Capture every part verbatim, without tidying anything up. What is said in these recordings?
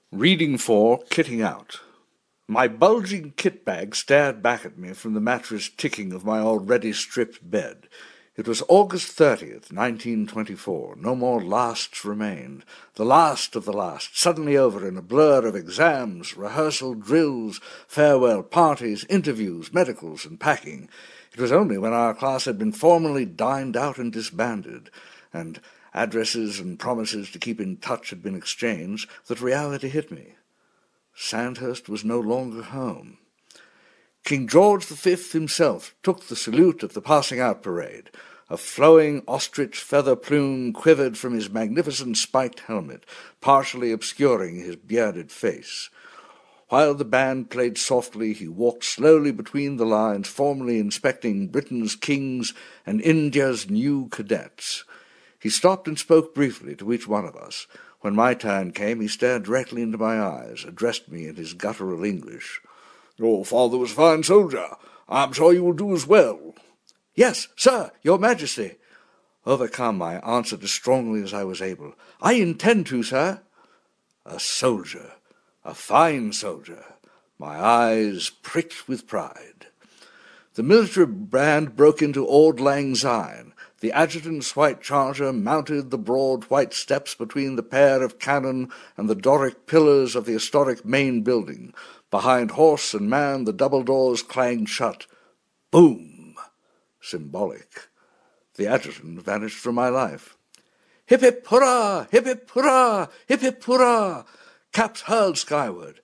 Reading for Kitting Out. My bulging kit bag stared back at me from the mattress ticking of my already stripped bed. It was August thirtieth, nineteen twenty-four. No more lasts remained. The last of the last, suddenly over in a blur of exams, rehearsal, drills, farewell parties, interviews, medicals, and packing. It was only when our class had been formally dined out and disbanded, and addresses and promises to keep in touch had been exchanged, that reality hit me. Sandhurst was no longer home. King George the Fifth himself took the salute at the passing-out parade. A flowing ostrich feather plume quivered from his magnificent spiked helmet, partially obscuring his bearded face. While the band played softly, he walked slowly between the lines, formally inspecting Britain's kings and India's new cadets. He stopped and spoke briefly to each one of us. When my turn came, he stared directly into my eyes, addressed me in his guttural English. "Your father was a fine soldier. I'm sure you will do as well." "Yes, sir, your majesty." Overcome, I answered as strongly as I was able. "I intend to, sir." A soldier, a fine soldier. My eyes pricked with pride. The military band broke into Auld Lang Syne. The adjutant's white charger mounted the broad white steps between the pair of cannon and the Doric pillars of the historic main building. Behind horse and man the double doors clanged shut. Boom! Symbolic. The adjutant vanished from my life. Hip hip hurrah! Hip hip hurrah! Hip hip hurrah! Caps hurled skyward.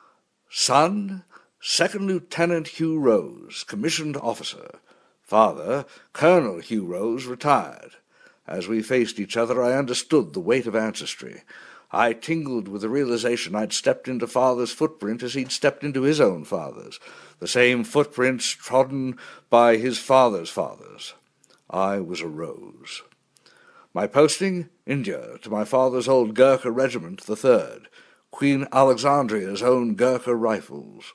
Son, Second Lieutenant Hugh Rose, commissioned officer. Father, Colonel Hugh Rose, retired. As we faced each other, I understood the weight of ancestry. I tingled with the realization I'd stepped into Father's footprint as he'd stepped into his own father's, the same footprints trodden by his father's fathers. I was a Rose. My posting? India, to my father's old Gurkha regiment, the third, Queen Alexandria's own Gurkha rifles.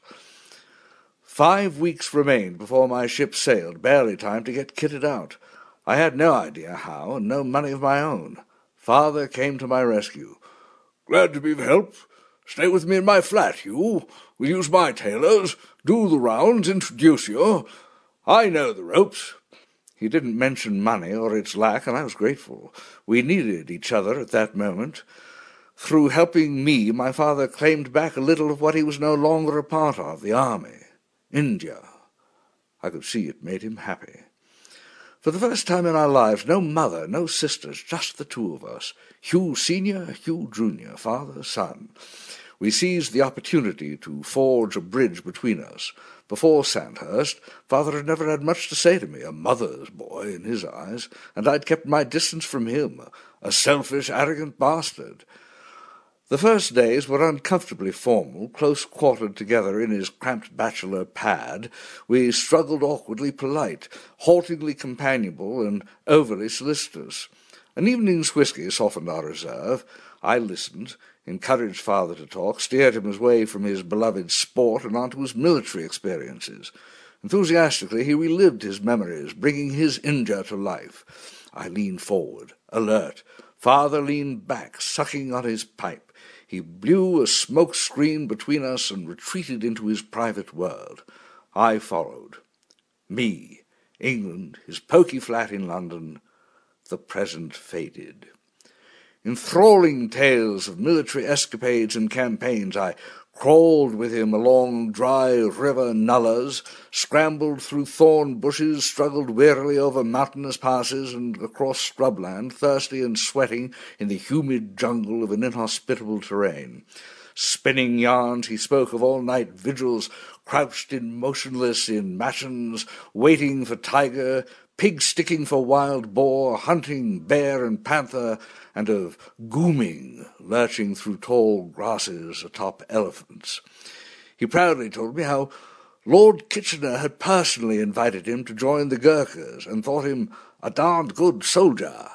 Five weeks remained before my ship sailed, barely time to get kitted out. I had no idea how, and no money of my own. Father came to my rescue. "Glad to be of help. Stay with me in my flat, Hugh. We'll use my tailors, do the rounds, introduce you. I know the ropes." He didn't mention money or its lack, and I was grateful. We needed each other at that moment. Through helping me, my father claimed back a little of what he was no longer a part of, the army. India. I could see it made him happy. For the first time in our lives, no mother, no sisters, just the two of us. Hugh Senior, Hugh Junior, father, son. We seized the opportunity to forge a bridge between us. Before Sandhurst, Father had never had much to say to me, a mother's boy in his eyes, and I'd kept my distance from him, a selfish, arrogant bastard. The first days were uncomfortably formal, close-quartered together in his cramped bachelor pad. We struggled awkwardly polite, haltingly companionable, and overly solicitous. An evening's whisky softened our reserve. I listened, encouraged Father to talk, steered him away from his beloved sport and onto his military experiences. Enthusiastically he relived his memories, bringing his India to life. I leaned forward, alert. Father leaned back, sucking on his pipe. He blew a smoke screen between us and retreated into his private world. I followed. Me, England, his poky flat in London. The present faded. Enthralling tales of military escapades and campaigns, I crawled with him along dry river nullahs, scrambled through thorn bushes, struggled wearily over mountainous passes and across scrubland, thirsty and sweating in the humid jungle of an inhospitable terrain. Spinning yarns, he spoke of all-night vigils, crouched in motionless in matins, waiting for tiger, pig-sticking for wild boar, hunting bear and panther, and of gooming, lurching through tall grasses atop elephants. He proudly told me how Lord Kitchener had personally invited him to join the Gurkhas and thought him a darned good soldier.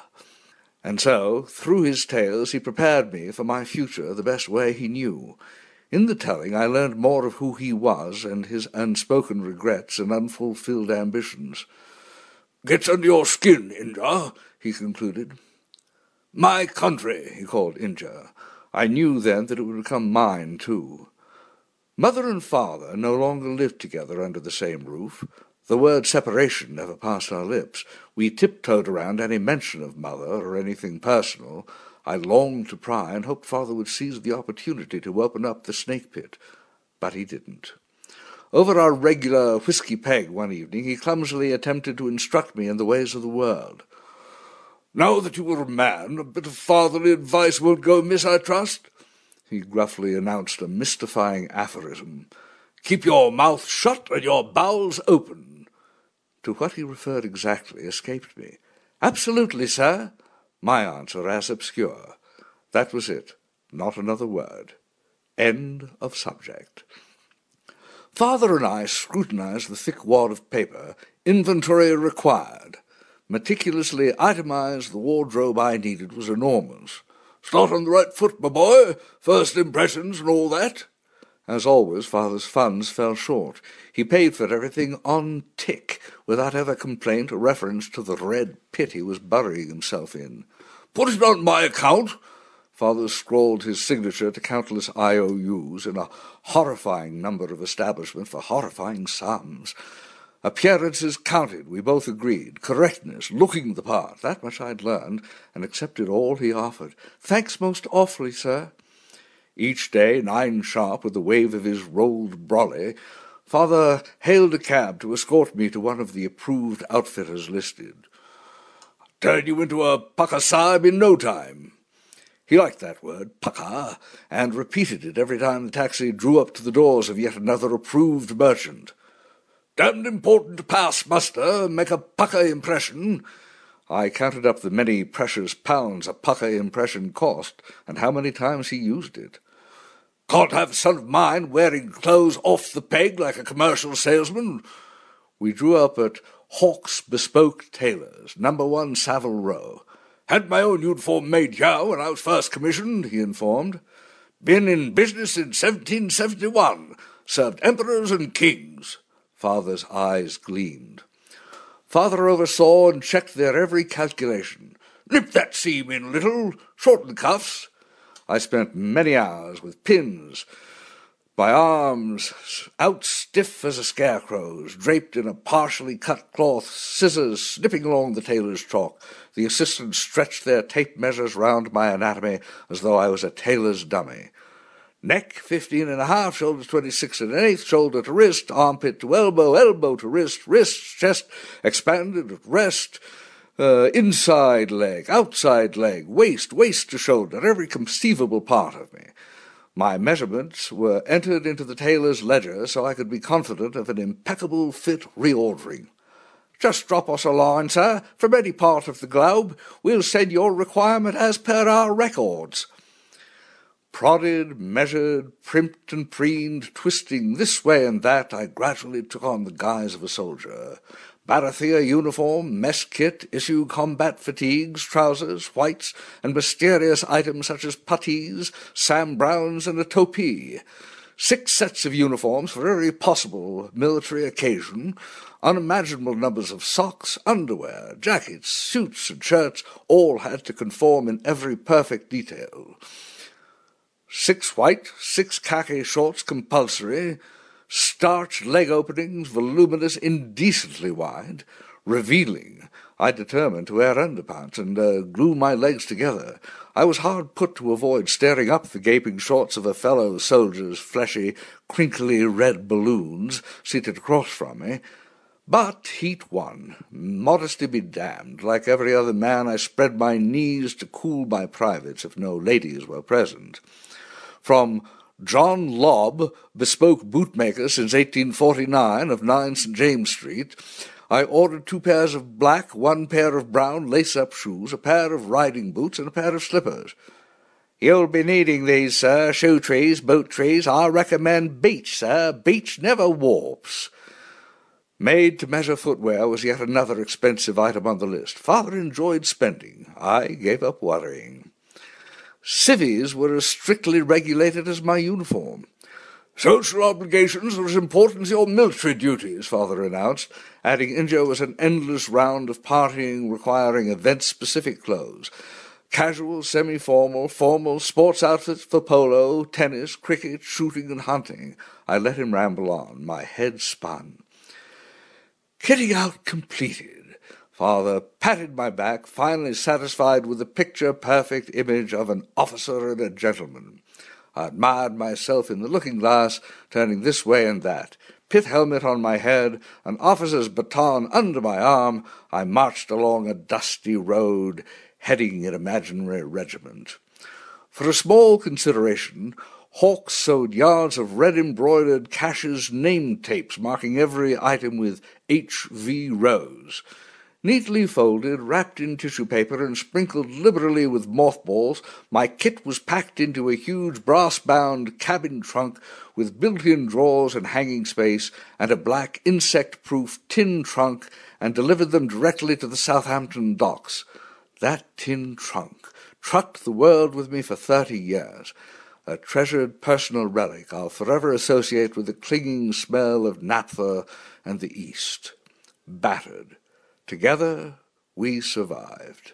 And so, through his tales, he prepared me for my future the best way he knew. In the telling, I learned more of who he was and his unspoken regrets and unfulfilled ambitions. "Gets under your skin, India," he concluded. "My country," he called India. I knew then that it would become mine, too. Mother and father no longer lived together under the same roof. The word separation never passed our lips. We tiptoed around any mention of mother or anything personal. I longed to pry and hoped father would seize the opportunity to open up the snake pit, but he didn't. Over our regular whiskey peg one evening, he clumsily attempted to instruct me in the ways of the world. "Now that you are a man, a bit of fatherly advice won't go amiss, I trust," he gruffly announced a mystifying aphorism. "Keep your mouth shut and your bowels open." To what he referred exactly escaped me. "Absolutely, sir." My answer as obscure. That was it. Not another word. End of subject. Father and I scrutinized the thick wad of paper, inventory required. Meticulously itemized, the wardrobe I needed was enormous. "Start on the right foot, my boy. First impressions and all that." As always, father's funds fell short. He paid for everything on tick, without ever complaint or reference to the red pit he was burying himself in. "Put it on my account." Father scrawled his signature to countless I O Us in a horrifying number of establishments for horrifying sums. Appearances counted, we both agreed. Correctness, looking the part, that much I'd learned, and accepted all he offered. "Thanks most awfully, sir." Each day, nine sharp, with a wave of his rolled brolly, father hailed a cab to escort me to one of the approved outfitters listed. "Turn you into a pukka sahib in no time." He liked that word, pukka, and repeated it every time the taxi drew up to the doors of yet another approved merchant. "Damned important to pass muster, make a pukka impression." I counted up the many precious pounds a pukka impression cost, and how many times he used it. "Can't have a son of mine wearing clothes off the peg like a commercial salesman." We drew up at Hawk's Bespoke Tailors, number one Savile Row. "Had my own uniform made here when I was first commissioned," he informed. "Been in business in seventeen seventy-one. Served emperors and kings." Father's eyes gleamed. Father oversaw and checked their every calculation. "Nip that seam in a little, shorten the cuffs." I spent many hours with pins, my arms out stiff as a scarecrow's, draped in a partially cut cloth, scissors snipping along the tailor's chalk. The assistants stretched their tape measures round my anatomy as though I was a tailor's dummy. Neck, fifteen and a half, shoulders twenty-six and an eighth, shoulder to wrist, armpit to elbow, elbow to wrist, wrist, chest expanded at rest, uh, inside leg, outside leg, waist, waist to shoulder, every conceivable part of me. My measurements were entered into the tailor's ledger so I could be confident of an impeccable fit reordering. "Just drop us a line, sir, from any part of the globe. We'll send your requirement as per our records." Prodded, measured, primped and preened, twisting this way and that, I gradually took on the guise of a soldier. Barathea uniform, mess kit, issue combat fatigues, trousers, whites, and mysterious items such as puttees, Sam Browns, and a topee. Six sets of uniforms for every possible military occasion, unimaginable numbers of socks, underwear, jackets, suits, and shirts, all had to conform in every perfect detail. Six white, six khaki shorts compulsory, starched leg openings, voluminous, indecently wide, revealing. I determined to wear underpants and uh, glue my legs together. I was hard put to avoid staring up the gaping shorts of a fellow soldier's fleshy, crinkly red balloons seated across from me. But heat won. Modesty be damned. Like every other man, I spread my knees to cool my privates if no ladies were present. From John Lobb, bespoke bootmaker since eighteen forty-nine, of nine Saint James Street, I ordered two pairs of black, one pair of brown lace-up shoes, a pair of riding boots, and a pair of slippers. "You'll be needing these, sir, shoe trees, boot trees. I recommend Beech, sir. Beech never warps." Made-to-measure footwear was yet another expensive item on the list. Father enjoyed spending. I gave up worrying. Civvies were as strictly regulated as my uniform. "Social obligations are as important as your military duties," Father announced, adding India was an endless round of partying requiring event-specific clothes. Casual, semi-formal, formal, sports outfits for polo, tennis, cricket, shooting and hunting. I let him ramble on. My head spun. Kitting out completed. Father patted my back, finally satisfied with the picture-perfect image of an officer and a gentleman. I admired myself in the looking-glass, turning this way and that. Pith helmet on my head, an officer's baton under my arm, I marched along a dusty road, heading an imaginary regiment. For a small consideration, Hawks sewed yards of red-embroidered Cash's name tapes marking every item with H V Rose. Neatly folded, wrapped in tissue paper, and sprinkled liberally with mothballs, my kit was packed into a huge brass-bound cabin trunk with built-in drawers and hanging space, and a black insect-proof tin trunk, and delivered them directly to the Southampton docks. That tin trunk trucked the world with me for thirty years, a treasured personal relic I'll forever associate with the clinging smell of naphtha and the East. Battered. Together we survived.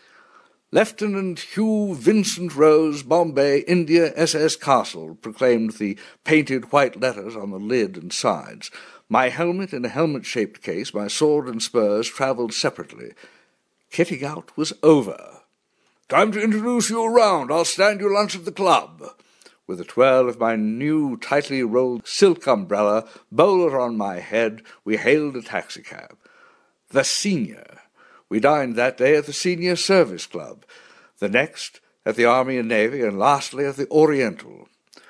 Lieutenant Hugh Vincent Rose, Bombay, India, S S Castle, proclaimed the painted white letters on the lid and sides. My helmet in a helmet-shaped case, my sword and spurs travelled separately. Kitting out was over. Time to introduce you around. I'll stand you lunch at the club. With a twirl of my new tightly rolled silk umbrella, bowler on my head, we hailed a taxicab. The Senior. We dined that day at the Senior Service Club, the next at the Army and Navy, and lastly at the Oriental.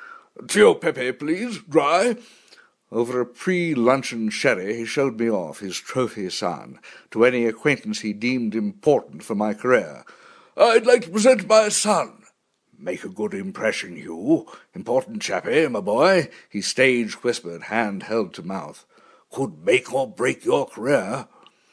Tio Pepe, please, dry. Over a pre-luncheon sherry he showed me off, his trophy son, to any acquaintance he deemed important for my career. I'd like to present my son. Make a good impression, Hugh. Important chappie, my boy, he stage-whispered, hand held to mouth. Could make or break your career.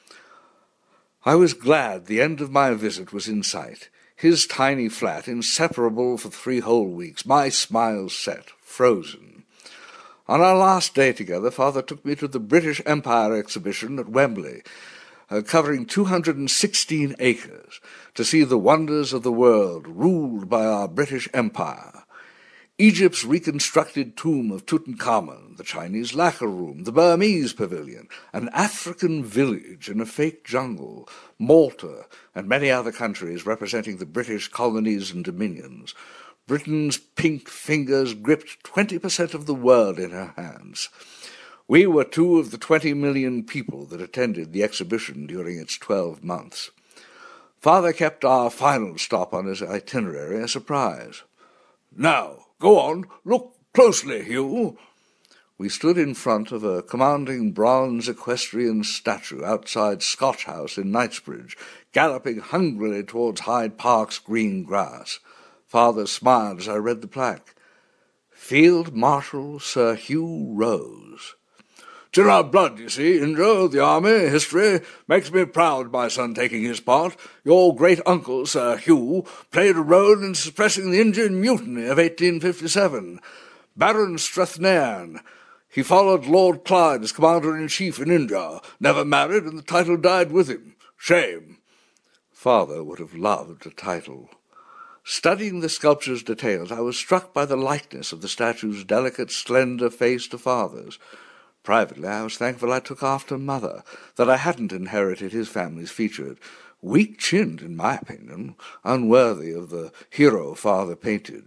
I was glad the end of my visit was in sight. His tiny flat, inseparable for three whole weeks, my smile set, frozen. On our last day together, Father took me to the British Empire exhibition at Wembley, uh, covering two hundred sixteen acres, to see the wonders of the world ruled by our British Empire. Egypt's reconstructed tomb of Tutankhamun, the Chinese lacquer room, the Burmese pavilion, an African village in a fake jungle, Malta, and many other countries representing the British colonies and dominions. Britain's pink fingers gripped twenty percent of the world in her hands. We were two of the twenty million people that attended the exhibition during its twelve months. Father kept our final stop on his itinerary a surprise. Now, go on, look closely, Hugh. We stood in front of a commanding bronze equestrian statue outside Scotch House in Knightsbridge, galloping hungrily towards Hyde Park's green grass. Father smiled as I read the plaque. Field Marshal Sir Hugh Rose. It's in our blood, you see, Indra, the army, history. Makes me proud, my son taking his part. Your great-uncle, Sir Hugh, played a role in suppressing the Indian Mutiny of eighteen fifty-seven. Baron Strathnairn. He followed Lord Clyde as Commander-in-Chief in India, never married, and the title died with him. Shame. Father would have loved a title. Studying the sculpture's details, I was struck by the likeness of the statue's delicate, slender face to Father's. Privately, I was thankful I took after Mother, that I hadn't inherited his family's features, weak-chinned, in my opinion, unworthy of the hero Father painted.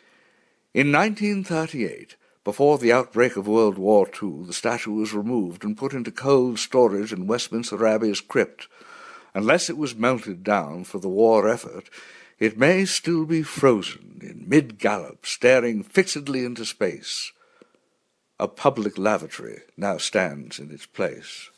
In nineteen thirty-eight, before the outbreak of World War Two, the statue was removed and put into cold storage in Westminster Abbey's crypt. Unless it was melted down for the war effort, it may still be frozen in mid-gallop, staring fixedly into space. A public lavatory now stands in its place.